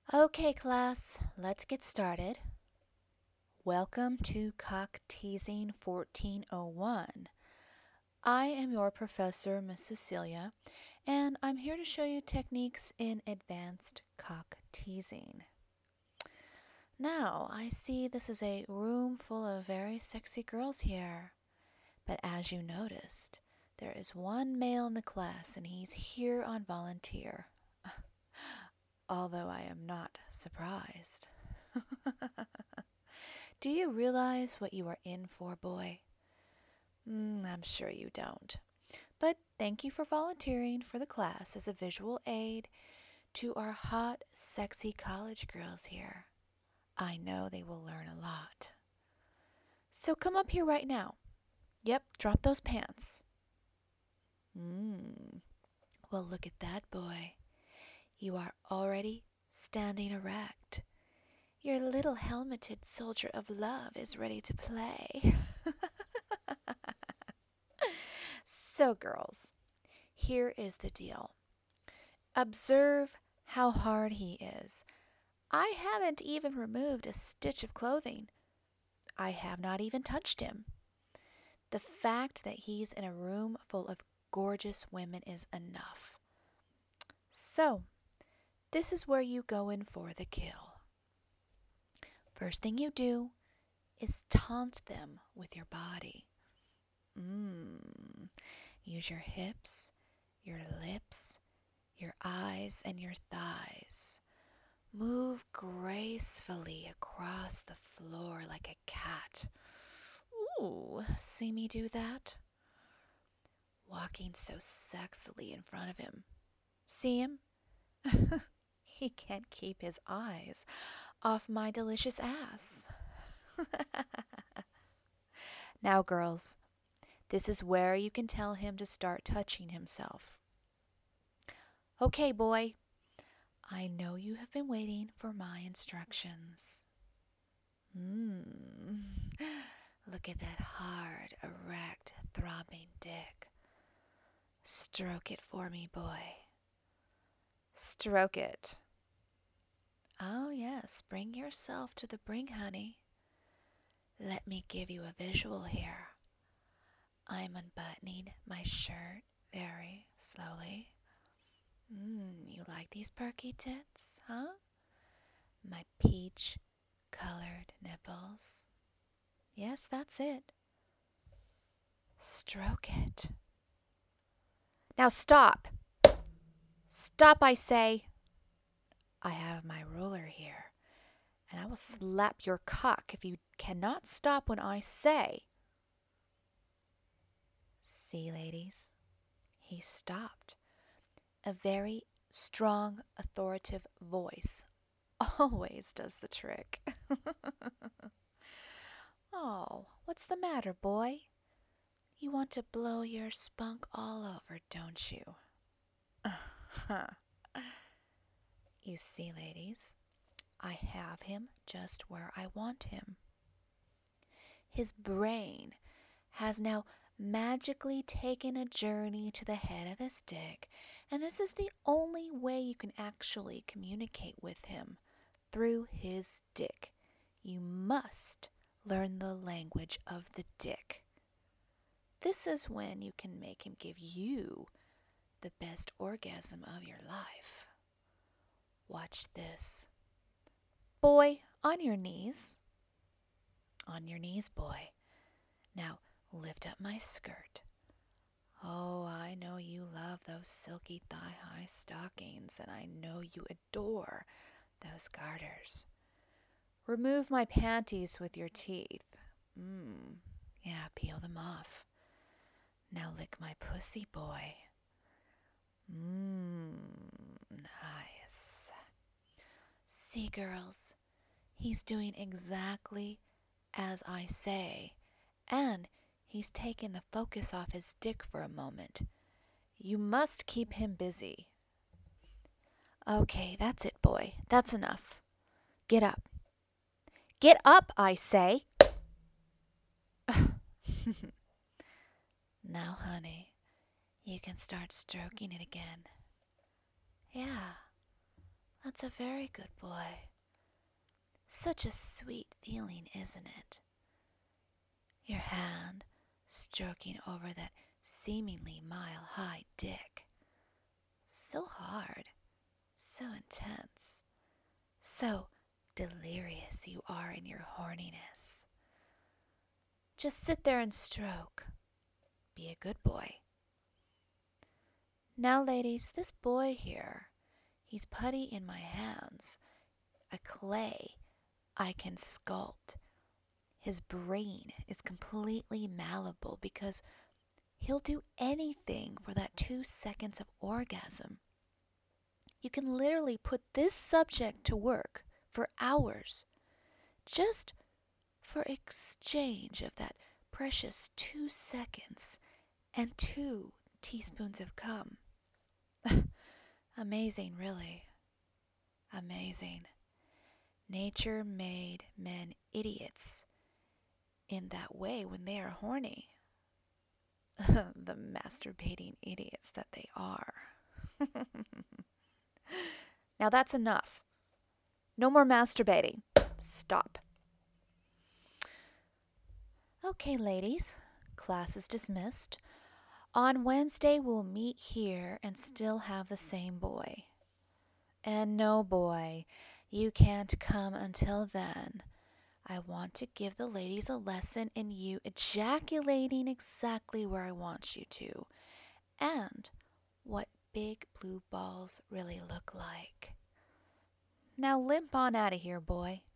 Okay, class, let's get started. Welcome to Cock Teasing 1401. I am your professor, Miss Cecilia, and I'm here to show you techniques in advanced cock teasing. Now, I see this is a room full of very sexy girls here, but as you noticed, there is one male in the class and he's here on volunteer. Although I am not surprised. Do you realize what you are in for, boy? I'm sure you don't. But thank you for volunteering for the class as a visual aid to our hot, sexy college girls here. I know they will learn a lot. So come up here right now. Yep, drop those pants. Well, look at that, boy. You are already standing erect. Your little helmeted soldier of love is ready to play. So, girls, here is the deal. Observe how hard he is. I haven't even removed a stitch of clothing. I have not even touched him. The fact that he's in a room full of gorgeous women is enough. So, this is where you go in for the kill. First thing you do is taunt them with your body. Use your hips, your lips, your eyes, and your thighs. Move gracefully across the floor like a cat. Ooh, see me do that? Walking so sexily in front of him. See him? He can't keep his eyes off my delicious ass. Now, girls, this is where you can tell him to start touching himself. Okay, boy, I know you have been waiting for my instructions. Look at that hard, erect, throbbing dick. Stroke it for me, boy. Stroke it. Oh, yes, bring yourself to the brink, honey. Let me give you a visual here. I'm unbuttoning my shirt very slowly. You like these perky tits, huh? My peach-colored nipples. Yes, that's it. Stroke it. Now stop. Stop, I say. I have my ruler here, and I will slap your cock if you cannot stop when I say. See, ladies, he stopped. A very strong, authoritative voice always does the trick. Oh, what's the matter, boy? You want to blow your spunk all over, don't you? You see, ladies, I have him just where I want him. His brain has now magically taken a journey to the head of his dick, and this is the only way you can actually communicate with him, through his dick. You must learn the language of the dick. This is when you can make him give you the best orgasm of your life. Watch this. Boy, on your knees. On your knees, boy. Now lift up my skirt. Oh, I know you love those silky thigh-high stockings, and I know you adore those garters. Remove my panties with your teeth. Yeah, peel them off. Now lick my pussy, boy. Nice. See, girls, he's doing exactly as I say, and he's taken the focus off his dick for a moment. You must keep him busy. Okay, that's it, boy. That's enough. Get up. Get up, I say. Now, honey, you can start stroking it again. Yeah, That's a very good boy. Such a sweet feeling, isn't it? Your hand stroking over that seemingly mile-high dick. So hard, so intense, so delirious you are in your horniness. Just sit there and stroke. Be a good boy. Now, ladies, this boy here, he's putty in my hands, a clay I can sculpt. His brain is completely malleable because he'll do anything for that 2 seconds of orgasm. You can literally put this subject to work for hours just for exchange of that precious 2 seconds and 2 teaspoons of cum. Amazing, really. Amazing. Nature made men idiots in that way when they are horny. The masturbating idiots that they are. Now that's enough. No more masturbating. Stop. Okay, ladies, class is dismissed. On Wednesday, we'll meet here and still have the same boy. And no, boy, you can't come until then. I want to give the ladies a lesson in you ejaculating exactly where I want you to, and what big blue balls really look like. Now limp on out of here, boy.